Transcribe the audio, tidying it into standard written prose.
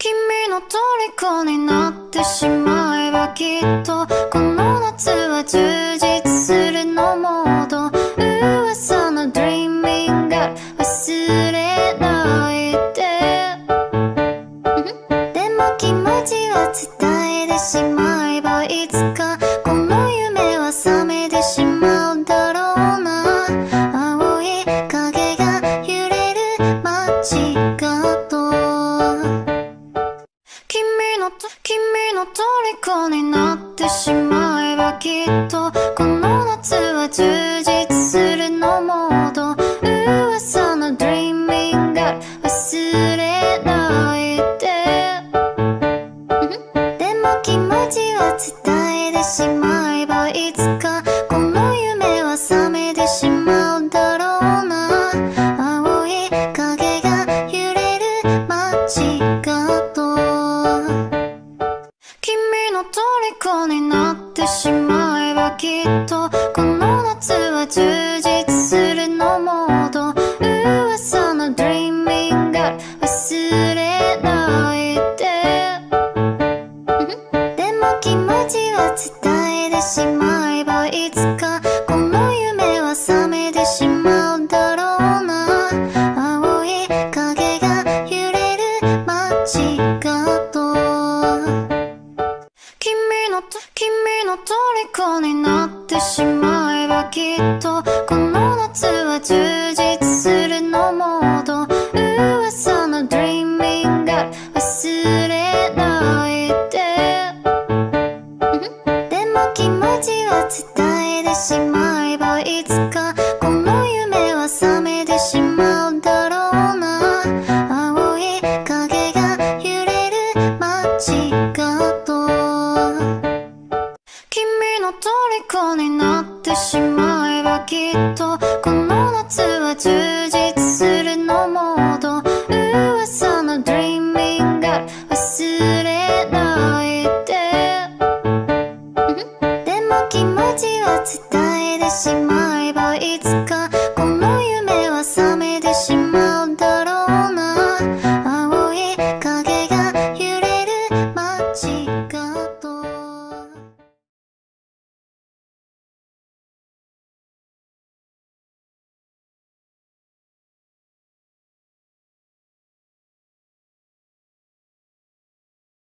君の虜になってしまえばきっとこの夏は充実するのモード噂の Dreaming Girl 忘れないででも気持ちは伝えてしまえばいつかこの夢は覚めてしまうだろうな青い影が揺れる街角君の虜になってしまえばきっとこの夏は充実するのモード噂の Dreaming Girl 忘れないででも気持ちは伝えてしまえばいつかこの夢は覚めてしまうだろうな青い影が揺れる街角君の虜になってしまえばきっとこの夏は充実するのモード噂の Dreaming Girl 忘れないででも気持ちは伝えてしまえばいつかこの夢は覚めてしまうだろうな青い影が揺れる街角君の虜になってしまえばきっとこの夏は充実するのモード噂の Dreaming Girl 忘れないででも気持ちは伝えてしまえばいつかこの夢は覚めてしまうだろうな青い影が揺れる街角君の虜になってしまえばきっとこの夏は充実